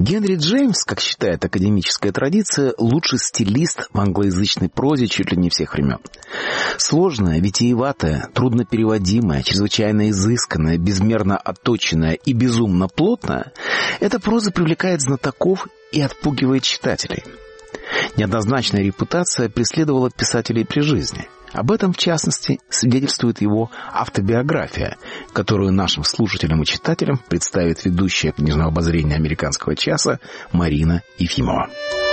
Генри Джеймс, как считает академическая традиция, лучший стилист в англоязычной прозе чуть ли не всех времен. Сложная, витиеватая, труднопереводимая, чрезвычайно изысканная, безмерно отточенная и безумно плотная, эта проза привлекает знатоков и отпугивает читателей. Неоднозначная репутация преследовала писателей при жизни. Об этом, в частности, свидетельствует его автобиография, которую нашим слушателям и читателям представит ведущая книжного обозрения «Американского часа» Марина Ефимова.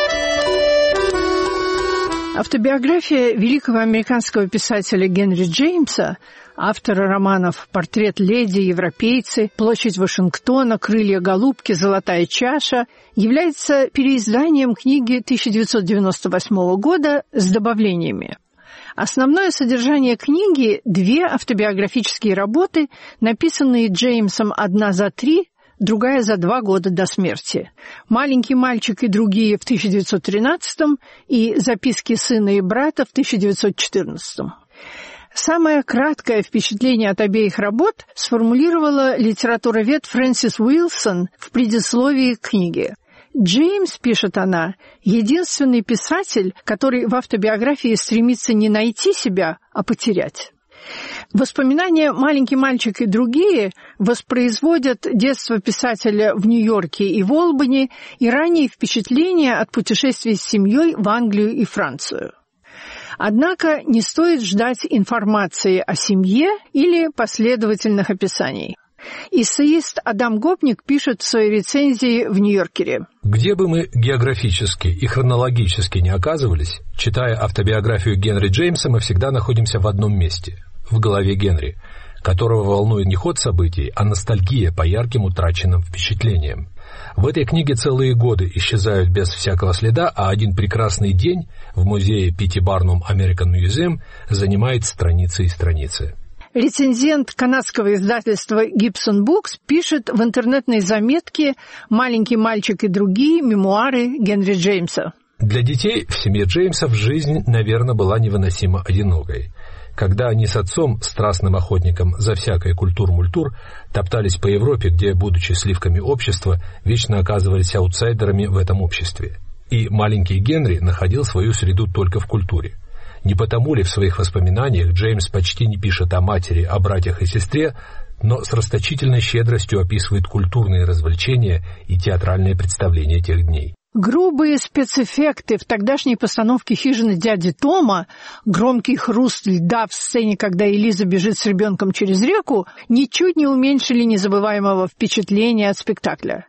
Автобиография великого американского писателя Генри Джеймса, автора романов «Портрет леди», «Европейцы», «Площадь Вашингтона», «Крылья голубки», «Золотая чаша», является переизданием книги 1998 года с добавлениями. Основное содержание книги – 2 автобиографические работы, написанные Джеймсом одна за 3, другая за 2 года до смерти. «Маленький мальчик и другие» в 1913 и «Записки сына и брата» в 1914. Самое краткое впечатление от обеих работ сформулировала литературовед Фрэнсис Уилсон в предисловии к книге. Джеймс, пишет она, единственный писатель, который в автобиографии стремится не найти себя, а потерять. Воспоминания «Маленький мальчик и другие» воспроизводят детство писателя в Нью-Йорке и в Олбани и ранние впечатления от путешествий с семьей в Англию и Францию. Однако не стоит ждать информации о семье или последовательных описаний. Эссеист Адам Гопник пишет в своей рецензии в «Нью-Йоркере». Где бы мы географически и хронологически не оказывались, читая автобиографию Генри Джеймса, мы всегда находимся в одном месте – в голове Генри, которого волнует не ход событий, а ностальгия по ярким утраченным впечатлениям. В этой книге целые годы исчезают без всякого следа, а один прекрасный день в музее P.T. Barnum American Museum занимает страницы и страницы. Рецензент канадского издательства Gibson Books пишет в интернетной заметке «Маленький мальчик и другие. Мемуары Генри Джеймса». Для детей в семье Джеймсов жизнь, наверное, была невыносимо одинокой. Когда они с отцом, страстным охотником за всякой культур-мультур, топтались по Европе, где, будучи сливками общества, вечно оказывались аутсайдерами в этом обществе. И маленький Генри находил свою среду только в культуре. Не потому ли в своих воспоминаниях Джеймс почти не пишет о матери, о братьях и сестре, но с расточительной щедростью описывает культурные развлечения и театральные представления тех дней. Грубые спецэффекты в тогдашней постановке «Хижины дяди Тома», громкий хруст льда в сцене, когда Элиза бежит с ребенком через реку, ничуть не уменьшили незабываемого впечатления от спектакля.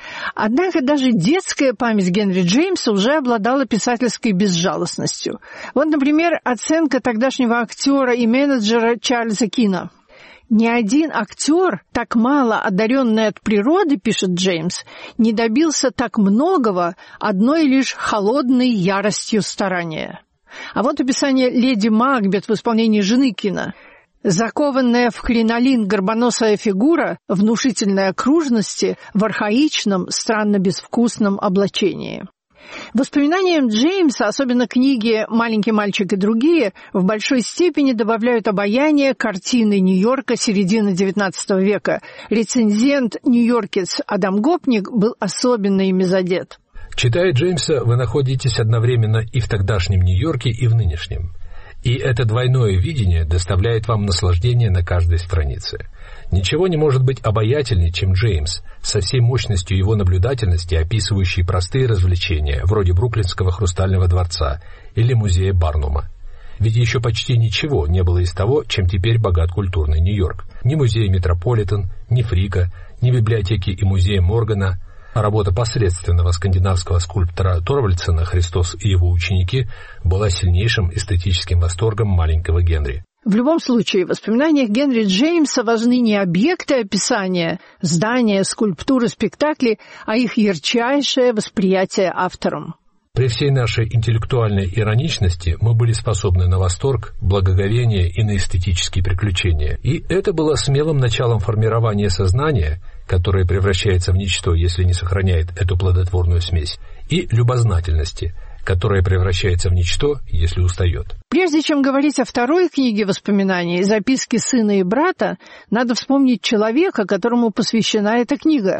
Однако даже детская память Генри Джеймса уже обладала писательской безжалостностью. Вот, например, оценка тогдашнего актера и менеджера Чарльза Кина. «Ни один актер, так мало одаренный от природы, — пишет Джеймс, — не добился так многого одной лишь холодной яростью старания». А вот описание леди Макбет в исполнении жены Кина. Закованная в кринолин горбоносая фигура внушительной окружности в архаичном, странно безвкусном облачении. Воспоминаниям Джеймса, особенно книги «Маленький мальчик и другие», в большой степени добавляют обаяние картины Нью-Йорка середины XIX века. Рецензент «Нью-Йоркец» Адам Гопник был особенно ими задет. Читая Джеймса, вы находитесь одновременно и в тогдашнем Нью-Йорке, и в нынешнем. И это двойное видение доставляет вам наслаждение на каждой странице. Ничего не может быть обаятельнее, чем Джеймс, со всей мощностью его наблюдательности, описывающий простые развлечения, вроде Бруклинского хрустального дворца или музея Барнума. Ведь еще почти ничего не было из того, чем теперь богат культурный Нью-Йорк. Ни музея Метрополитен, ни Фрика, ни библиотеки и музея Моргана. А работа посредственного скандинавского скульптора Торвальдсена «Христос и его ученики» была сильнейшим эстетическим восторгом маленького Генри. В любом случае, в воспоминаниях Генри Джеймса важны не объекты описания, здания, скульптуры, спектакли, а их ярчайшее восприятие автором. При всей нашей интеллектуальной ироничности мы были способны на восторг, благоговение и на эстетические приключения. И это было смелым началом формирования сознания, которое превращается в ничто, если не сохраняет эту плодотворную смесь, и любознательности, которая превращается в ничто, если устает. Прежде чем говорить о второй книге воспоминаний «Записки сына и брата», надо вспомнить человека, которому посвящена эта книга.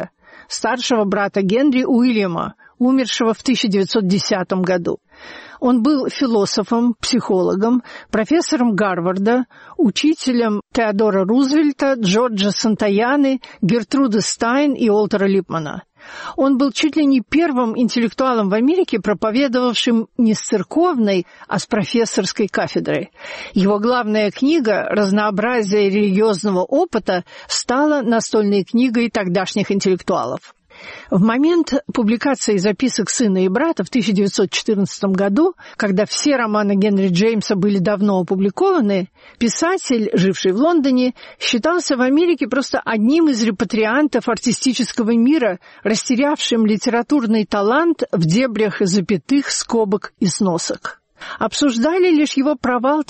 старшего брата Генри Уильяма, умершего в 1910 году. Он был философом, психологом, профессором Гарварда, учителем Теодора Рузвельта, Джорджа Сантаяны, Гертруды Стайн и Уолтера Липмана. Он был чуть ли не первым интеллектуалом в Америке, проповедовавшим не с церковной, а с профессорской кафедрой. Его главная книга «Разнообразие религиозного опыта» стала настольной книгой тогдашних интеллектуалов. В момент публикации записок сына и брата в 1914 году, когда все романы Генри Джеймса были давно опубликованы, писатель, живший в Лондоне, считался в Америке просто одним из репатриантов артистического мира, растерявшим литературный талант в дебрях запятых, скобок и сносок. Обсуждали лишь его провал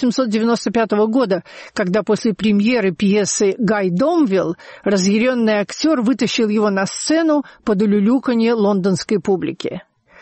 1895 года, когда после премьеры пьесы «Гай Домвилл» разъяренный актер вытащил его на сцену под улюлюканье лондонской публики.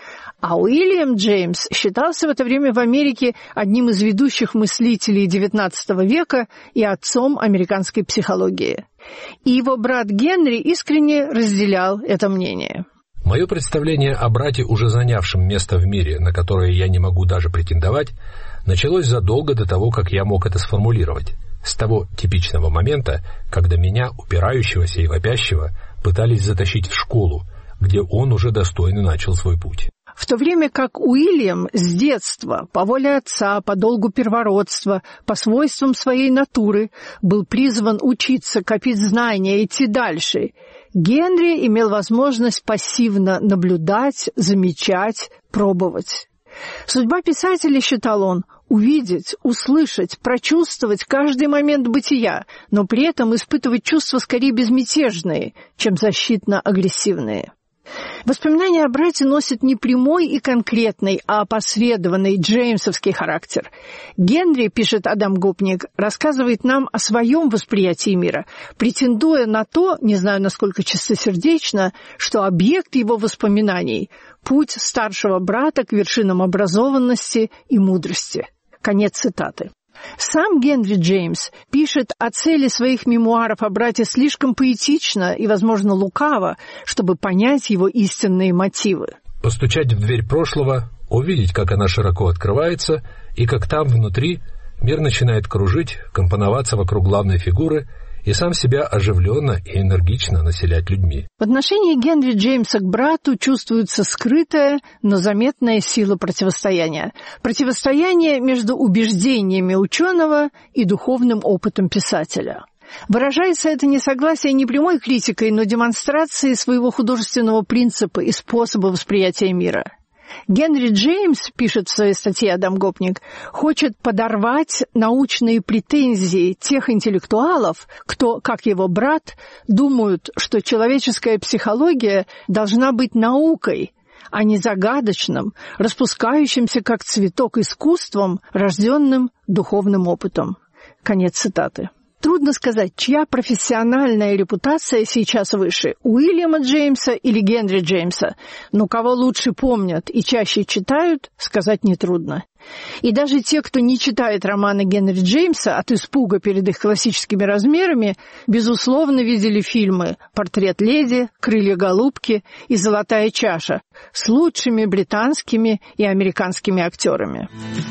А Уильям Джеймс считался в это время в Америке одним из ведущих мыслителей XIX века и отцом американской психологии. И его брат Генри искренне разделял это мнение. Мое представление о брате, уже занявшем место в мире, на которое я не могу даже претендовать, началось задолго до того, как я мог это сформулировать, с того типичного момента, когда меня, упирающегося и вопящего, пытались затащить в школу, где он уже достойно начал свой путь. В то время как Уильям с детства, по воле отца, по долгу первородства, по свойствам своей натуры, был призван учиться, копить знания, идти дальше, Генри имел возможность пассивно наблюдать, замечать, пробовать. Судьба писателя, считал он, увидеть, услышать, прочувствовать каждый момент бытия, но при этом испытывать чувства скорее безмятежные, чем защитно-агрессивные. Воспоминания о брате носят не прямой и конкретный, а опосредованный джеймсовский характер. Генри, пишет Адам Гопник, рассказывает нам о своем восприятии мира, претендуя на то, не знаю, насколько чистосердечно, что объект его воспоминаний – путь старшего брата к вершинам образованности и мудрости. Конец цитаты. Сам Генри Джеймс пишет о цели своих мемуаров о брате слишком поэтично и, возможно, лукаво, чтобы понять его истинные мотивы. Постучать в дверь прошлого, увидеть, как она широко открывается, и как там внутри мир начинает кружить, компоноваться вокруг главной фигуры и сам себя оживленно и энергично населять людьми. В отношении Генри Джеймса к брату чувствуется скрытая, но заметная сила противостояния. Противостояние между убеждениями ученого и духовным опытом писателя. Выражается это несогласие не прямой критикой, но демонстрацией своего художественного принципа и способа восприятия мира. Генри Джеймс, пишет в своей статье Адам Гопник, хочет подорвать научные претензии тех интеллектуалов, кто, как его брат, думают, что человеческая психология должна быть наукой, а не загадочным, распускающимся как цветок искусством, рожденным духовным опытом. Конец цитаты. Трудно сказать, чья профессиональная репутация сейчас выше, Уильяма Джеймса или Генри Джеймса, но кого лучше помнят и чаще читают, сказать нетрудно. И даже те, кто не читает романы Генри Джеймса от испуга перед их классическими размерами, безусловно видели фильмы «Портрет леди», «Крылья голубки» и «Золотая чаша» с лучшими британскими и американскими актерами.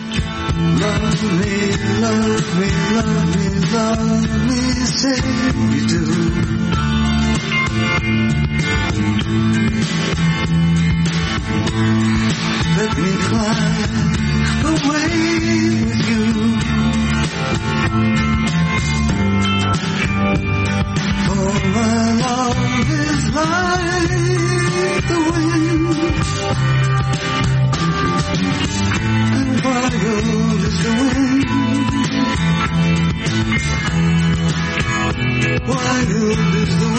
Love me, love me, love me, love me, say you do. Let me fly away with you. For my love is like the wind, and wild is the wind, wild is the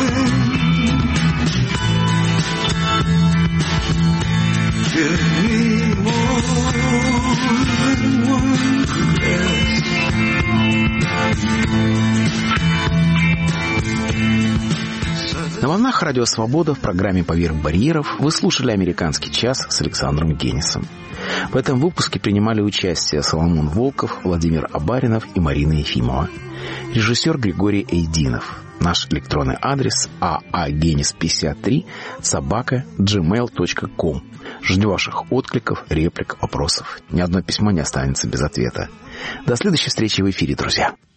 волнах Радио Свобода в программе «Поверх барьеров» вы слушали «Американский час» с Александром Генисом. В этом выпуске принимали участие Соломон Волков, Владимир Абаринов и Марина Ефимова. Режиссер Григорий Эйдинов. Наш электронный адрес aagenis53@gmail.com. Ждем ваших откликов, реплик, вопросов. Ни одно письмо не останется без ответа. До следующей встречи в эфире, друзья.